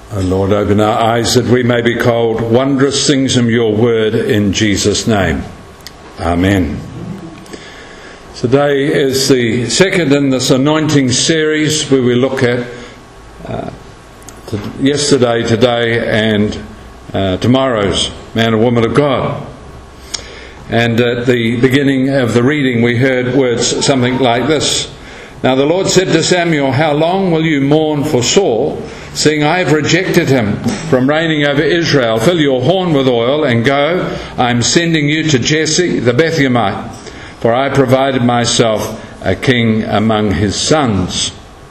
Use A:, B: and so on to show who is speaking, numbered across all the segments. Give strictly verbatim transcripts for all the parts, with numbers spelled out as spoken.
A: O Lord, open our eyes that we may behold wondrous things in your word, in Jesus' name. Amen. Today is the second in this anointing series where we look at uh, to yesterday, today and uh, tomorrow's man or woman of God. And at the beginning of the reading we heard words something like this. Now the Lord said to Samuel, "How long will you mourn for Saul, seeing I have rejected him from reigning over Israel? Fill your horn with oil and go. I am sending you to Jesse the Bethlehemite, for I provided myself a king among his sons."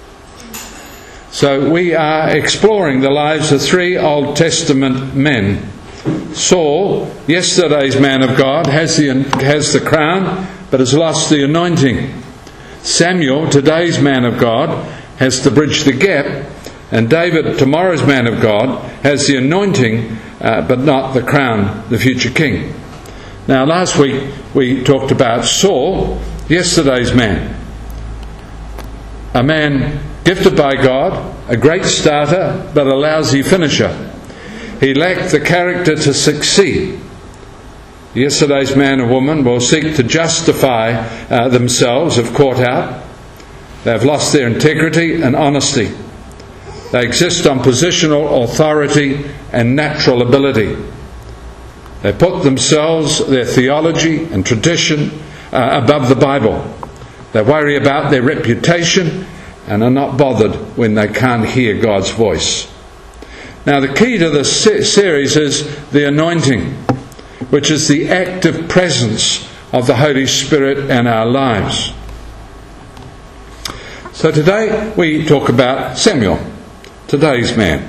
A: So we are exploring the lives of three Old Testament men. Saul, yesterday's man of God, has the, has the crown, but has lost the anointing. Samuel, today's man of God, has to bridge the gap, and David, tomorrow's man of God, has the anointing, uh, but not the crown, the future king. Now, last week we talked about Saul, yesterday's man. A man gifted by God, a great starter, but a lousy finisher. He lacked the character to succeed. Yesterday's man or woman will seek to justify uh, themselves if caught out. They have lost their integrity and honesty. They exist on positional authority and natural ability. They put themselves, their theology and tradition uh, above the Bible. They worry about their reputation and are not bothered when they can't hear God's voice. Now the key to this series is the anointing, which is the active presence of the Holy Spirit in our lives. So today we talk about Samuel, today's man.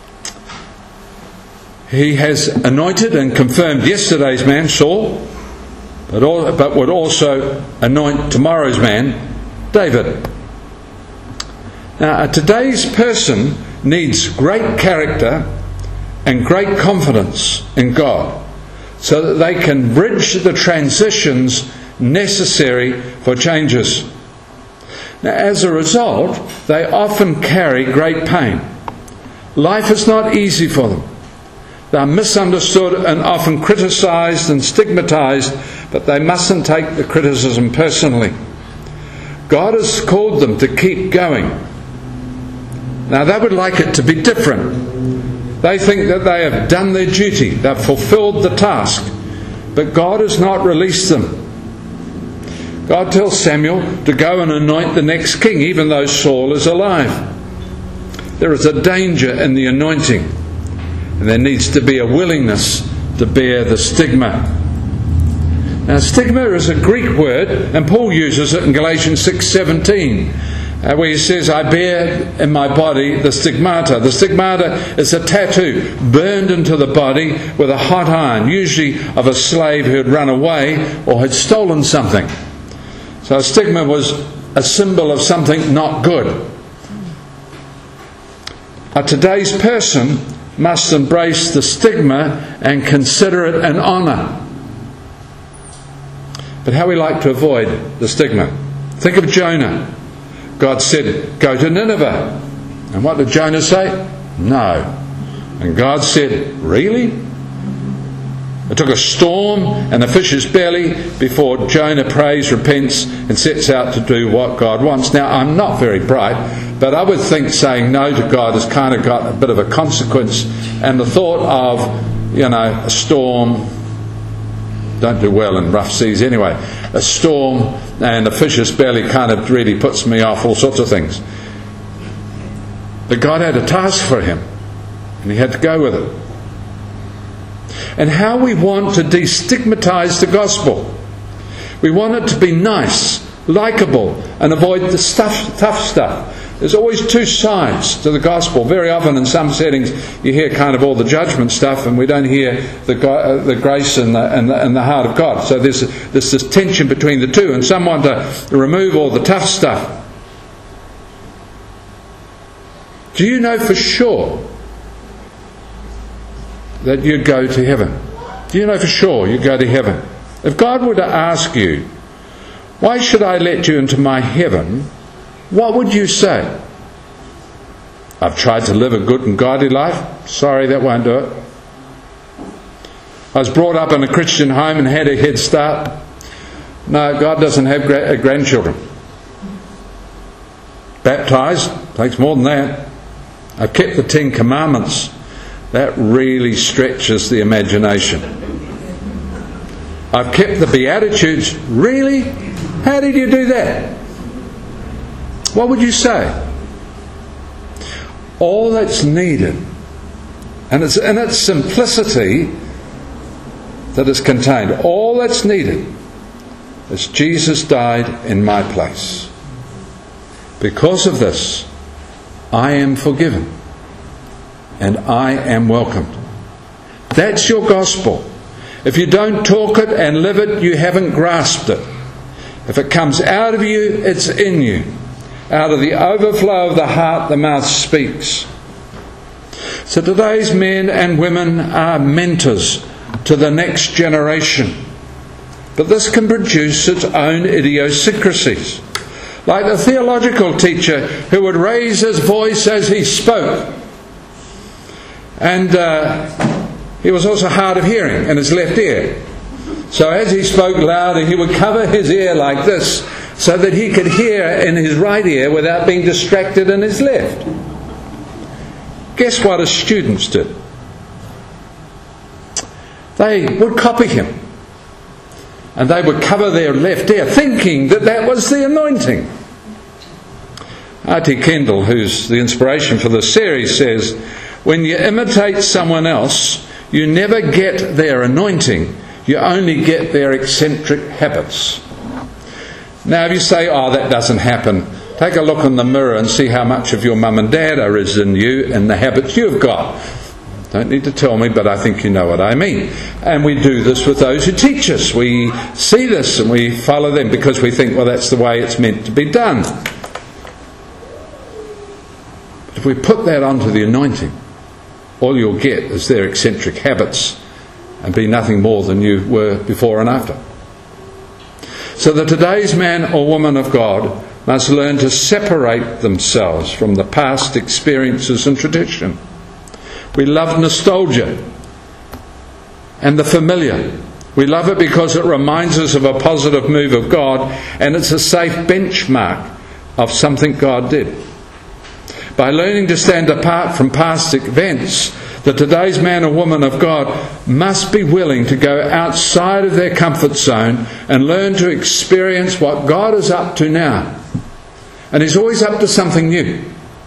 A: He has anointed and confirmed yesterday's man, Saul, but, all, but would also anoint tomorrow's man, David. Now, today's person needs great character and great confidence in God, so that they can bridge the transitions necessary for changes. Now, as a result, they often carry great pain. Life is not easy for them. They are misunderstood and often criticised and stigmatised, but they mustn't take the criticism personally. God has called them to keep going. Now, they would like it to be different. They think that they have done their duty, they've fulfilled the task, but God has not released them. God tells Samuel to go and anoint the next king, even though Saul is alive. There is a danger in the anointing, and there needs to be a willingness to bear the stigma. Now, stigma is a Greek word, and Paul uses it in Galatians six seventeen. Uh, where he says, "I bear in my body the stigmata." The stigmata is a tattoo burned into the body with a hot iron, usually of a slave who had run away or had stolen something. So a stigma was a symbol of something not good. Uh, today's person must embrace the stigma and consider it an honour. But how we like to avoid the stigma. Think of Jonah. God said, "Go to Nineveh." And what did Jonah say? No. And God said, "Really?" It took a storm and a fish's belly before Jonah prays, repents, and sets out to do what God wants. Now, I'm not very bright, but I would think saying no to God has kind of got a bit of a consequence. And the thought of, you know, a storm, don't do well in rough seas anyway, a storm and a fish's belly kind of really puts me off all sorts of things. But God had a task for him, and he had to go with it. And how we want to destigmatise the gospel. We want it to be nice, likeable, and avoid the stuff, tough stuff. There's always two sides to the gospel. Very often in some settings you hear kind of all the judgment stuff, and we don't hear the, uh, the grace and the, and, the, and the heart of God. So there's, there's this tension between the two, and some want to remove all the tough stuff. Do you know for sure that you'd go to heaven? Do you know for sure you'd go to heaven? If God were to ask you, "Why should I let you into my heaven?" what would you say? I've tried to live a good and godly life. Sorry, that won't do it. I was brought up in a Christian home and had a head start. No, God doesn't have gra- grandchildren. Baptised, takes more than that. I've kept the Ten Commandments. That really stretches the imagination. I've kept the Beatitudes. Really? How did you do that? What would you say? All that's needed, and it's in its simplicity that is contained, all that's needed is Jesus died in my place. Because of this, I am forgiven and I am welcomed. That's your gospel. If you don't talk it and live it, you haven't grasped it. If it comes out of you, it's in you. Out of the overflow of the heart, the mouth speaks. So today's men and women are mentors to the next generation. But this can produce its own idiosyncrasies. Like the theological teacher who would raise his voice as he spoke. And uh, he was also hard of hearing in his left ear. So as he spoke louder, he would cover his ear like this so that he could hear in his right ear without being distracted in his left. Guess what his students did? They would copy him. And they would cover their left ear, thinking that that was the anointing. R T Kendall, who's the inspiration for this series, says, when you imitate someone else, you never get their anointing. You only get their eccentric habits. Now, if you say, oh, that doesn't happen, take a look in the mirror and see how much of your mum and dad are is in you and the habits you've got. Don't need to tell me, but I think you know what I mean. And we do this with those who teach us. We see this and we follow them because we think, well, that's the way it's meant to be done. But if we put that onto the anointing, all you'll get is their eccentric habits and be nothing more than you were before and after. So that today's man or woman of God must learn to separate themselves from the past experiences and tradition. We love nostalgia and the familiar. We love it because it reminds us of a positive move of God, and it's a safe benchmark of something God did. By learning to stand apart from past events, that today's man or woman of God must be willing to go outside of their comfort zone and learn to experience what God is up to now. And He's always up to something new.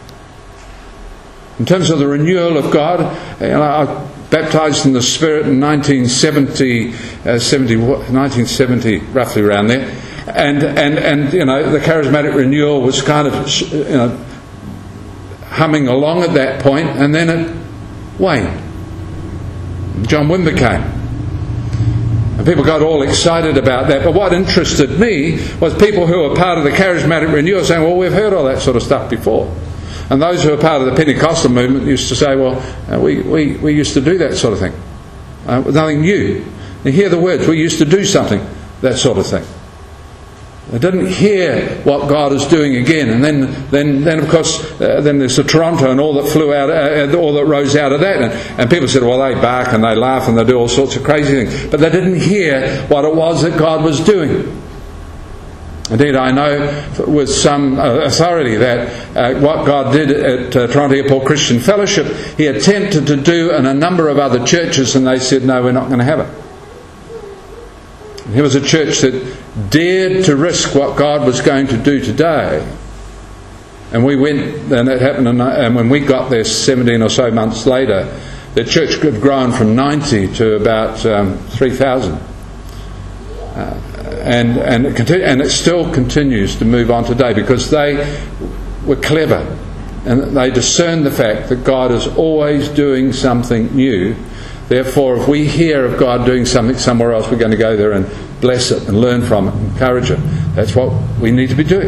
A: In terms of the renewal of God, you know, I was baptised in the Spirit in nineteen seventy, uh, seventy, nineteen seventy, roughly around there, and and and you know the charismatic renewal was kind of you know humming along at that point, and then it waned. John Wimber came, and people got all excited about that. But what interested me was people who were part of the charismatic renewal saying, "Well, we've heard all that sort of stuff before." And those who are part of the Pentecostal movement used to say, well, uh, we, we, we used to do that sort of thing. Uh, nothing new. You hear the words, we used to do something, that sort of thing. They didn't hear what God is doing again. And then, then, then of course, uh, then there's the Toronto and all that flew out, uh, all that rose out of that. And, and people said, well, they bark and they laugh and they do all sorts of crazy things. But they didn't hear what it was that God was doing. Indeed, I know with some authority that uh, what God did at uh, Toronto Airport Christian Fellowship, He attempted to do in a number of other churches, and they said, no, we're not going to have it. And here was a church that dared to risk what God was going to do today. And we went, and it happened, in, and when we got there seventeen or so months later, the church had grown from ninety to about um, three thousand. Uh, And and it, continue, and it still continues to move on today because they were clever and they discerned the fact that God is always doing something new. Therefore, if we hear of God doing something somewhere else, we're going to go there and bless it and learn from it and encourage it. That's what we need to be doing.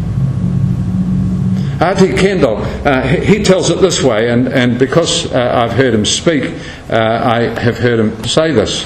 A: R T Kendall, uh, he tells it this way, and, and because uh, I've heard him speak, uh, I have heard him say this.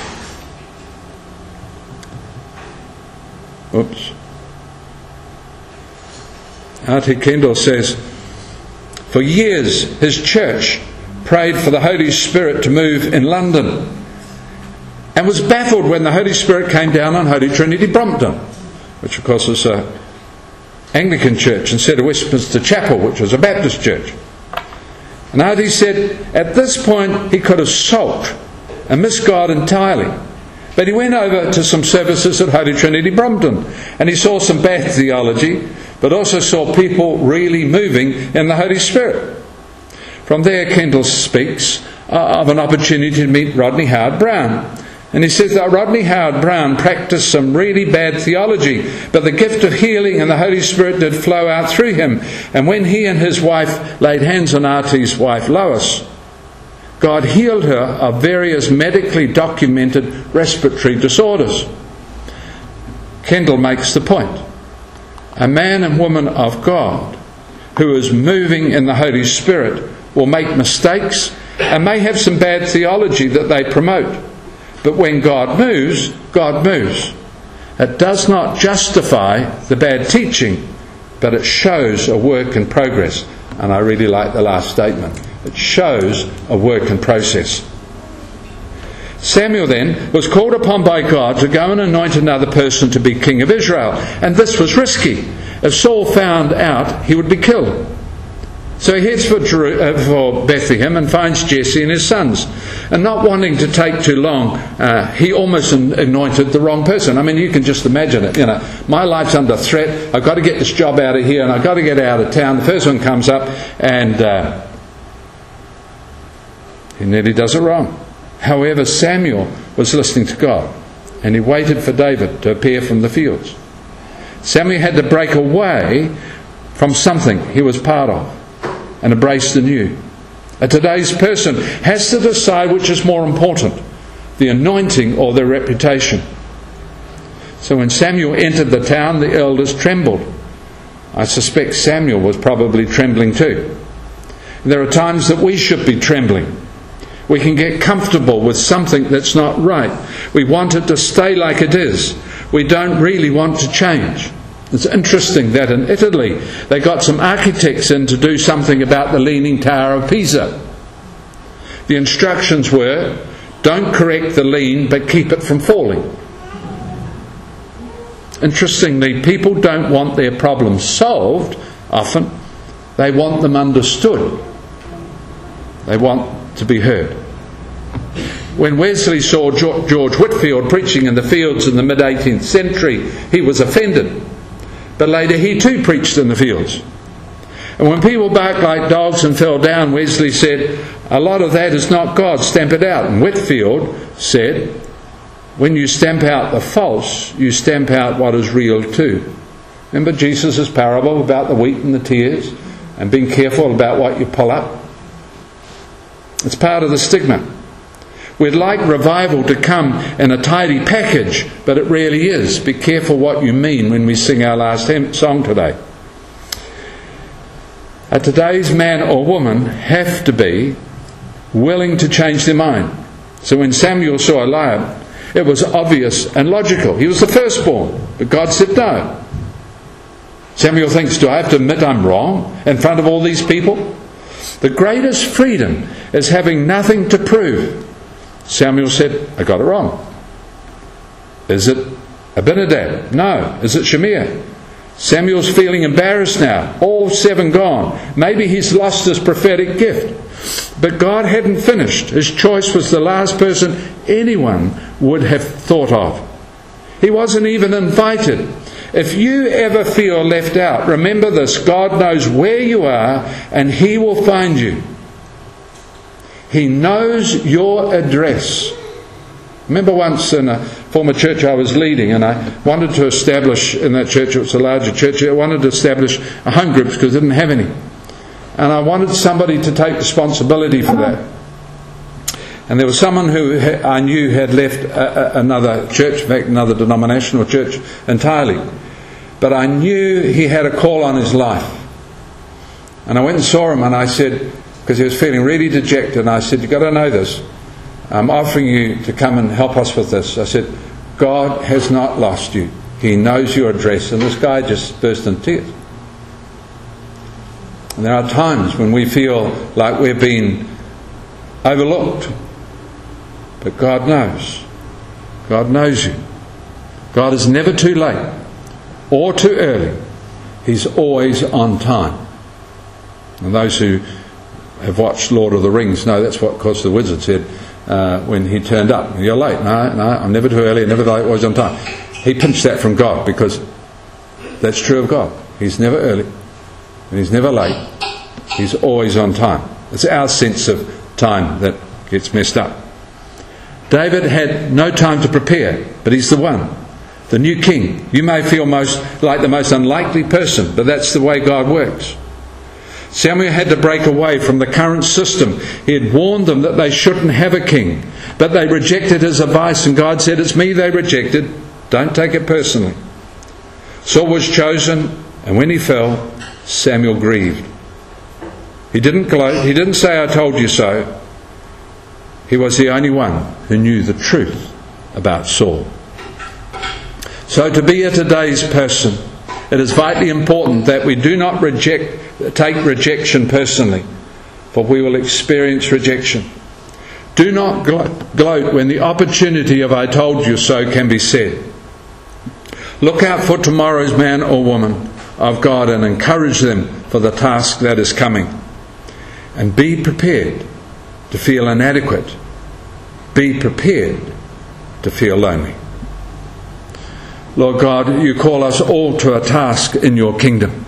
A: Oops. R T Kendall says, For years, his church prayed for the Holy Spirit to move in London, and was baffled when the Holy Spirit came down on Holy Trinity Brompton, which of course was an Anglican church, instead of Westminster Chapel, which was a Baptist church. And Artie said at this point he could have sulked and missed God entirely. But he went over to some services at Holy Trinity Brompton, and he saw some bad theology, but also saw people really moving in the Holy Spirit. From there, Kendall speaks of an opportunity to meet Rodney Howard-Browne. And he says that Rodney Howard-Browne practiced some really bad theology, but the gift of healing and the Holy Spirit did flow out through him. And when he and his wife laid hands on Artie's wife, Lois, God healed her of various medically documented respiratory disorders. Kendall makes the point. A man and woman of God who is moving in the Holy Spirit will make mistakes and may have some bad theology that they promote. But when God moves, God moves. It does not justify the bad teaching, but it shows a work in progress. And I really like the last statement. It shows a work in process. Samuel then was called upon by God to go and anoint another person to be king of Israel. And this was risky. If Saul found out, he would be killed. So he heads for, Jeru- uh, for Bethlehem and finds Jesse and his sons. And not wanting to take too long, uh, he almost anointed the wrong person. I mean, you can just imagine it. You know, my life's under threat. I've got to get this job out of here, and I've got to get out of town. The first one comes up, and uh, he nearly does it wrong. However, Samuel was listening to God, and he waited for David to appear from the fields. Samuel had to break away from something he was part of and embrace the new. A today's person has to decide which is more important, the anointing or their reputation. So when Samuel entered the town, the elders trembled. I suspect Samuel was probably trembling too. There are times that we should be trembling. We can get comfortable with something that's not right. We want it to stay like it is. We don't really want to change. It's interesting that in Italy they got some architects in to do something about the Leaning Tower of Pisa. The instructions were, don't correct the lean but keep it from falling. Interestingly, people don't want their problems solved often. They want them understood. They want to be heard. When Wesley saw George Whitefield preaching in the fields in the mid-eighteenth century, he was offended. But later he too preached in the fields. And when people barked like dogs and fell down, Wesley said, a lot of that is not God, stamp it out. And Whitefield said, when you stamp out the false, you stamp out what is real too. Remember Jesus' parable about the wheat and the tares, and being careful about what you pull up? It's part of the stigma. We'd like revival to come in a tidy package, but it really is. Be careful what you mean when we sing our last song today. A today's man or woman have to be willing to change their mind. So when Samuel saw Eliab, it was obvious and logical. He was the firstborn, but God said no. Samuel thinks, do I have to admit I'm wrong in front of all these people? The greatest freedom is having nothing to prove. Samuel said, I got it wrong. Is it Abinadab? No. Is it Shemaiah? Samuel's feeling embarrassed now. All seven gone. Maybe he's lost his prophetic gift. But God hadn't finished. His choice was the last person anyone would have thought of. He wasn't even invited. If you ever feel left out, remember this. God knows where you are and He will find you. He knows your address. Remember once in a former church I was leading, and I wanted to establish in that church, it was a larger church, I wanted to establish a home groups because I didn't have any. And I wanted somebody to take responsibility for that. And there was someone who I knew had left a, a, another church, in fact another denominational church entirely. But I knew he had a call on his life. And I went and saw him and I said, because he was feeling really dejected, and I said, you've got to know this. I'm offering you to come and help us with this. I said, God has not lost you. He knows your address. And this guy just burst into tears. And there are times when we feel like we've been overlooked. But God knows. God knows you. God is never too late or too early. He's always on time. And those who have watched Lord of the Rings know that's what, of course, the wizard said uh, when he turned up. You're late. No, no, I'm never too early, never late, always on time. He pinched that from God, because that's true of God. He's never early and He's never late. He's always on time. It's our sense of time that gets messed up. David had no time to prepare, but he's the one, the new king. You may feel most like the most unlikely person, but that's the way God works. Samuel had to break away from the current system. He had warned them that they shouldn't have a king, but they rejected his advice, and God said, it's me they rejected. Don't take it personally. Saul was chosen, and when he fell, Samuel grieved. He didn't gloat. He didn't say, I told you so. He was the only one who knew the truth about Saul. So to be a today's person, it is vitally important that we do not reject, take rejection personally, for we will experience rejection. Do not gloat when the opportunity of I told you so can be said. Look out for tomorrow's man or woman of God and encourage them for the task that is coming. And be prepared to feel inadequate. Be prepared to feel lonely. Lord God, you call us all to a task in your kingdom.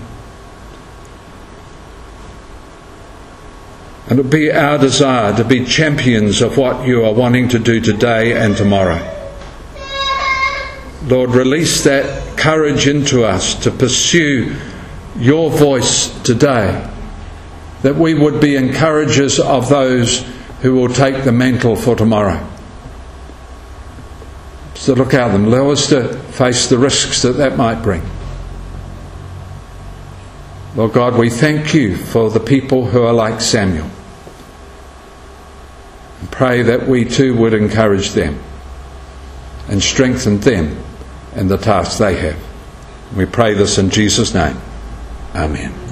A: And it will be our desire to be champions of what you are wanting to do today and tomorrow. Lord, release that courage into us to pursue your voice today, that we would be encouragers of those who will take the mantle for tomorrow. So look out them. Allow us to face the risks that that might bring. Lord God, we thank you for the people who are like Samuel. And pray that we too would encourage them and strengthen them in the task they have. We pray this in Jesus' name. Amen.